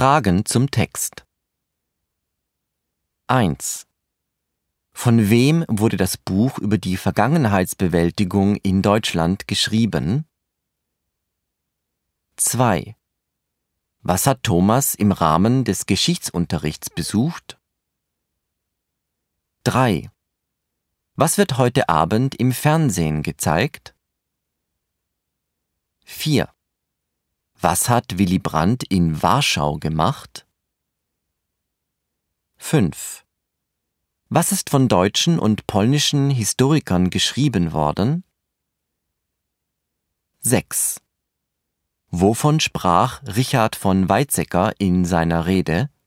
Fragen zum Text. 1. Von wem wurde das Buch über die Vergangenheitsbewältigung in Deutschland geschrieben? 2. Was hat Thomas im Rahmen des Geschichtsunterrichts besucht? 3. Was wird heute Abend im Fernsehen gezeigt? 4. Was hat Willy Brandt in Warschau gemacht? 5. Was ist von deutschen und polnischen Historikern geschrieben worden? 6. Wovon sprach Richard von Weizsäcker in seiner Rede?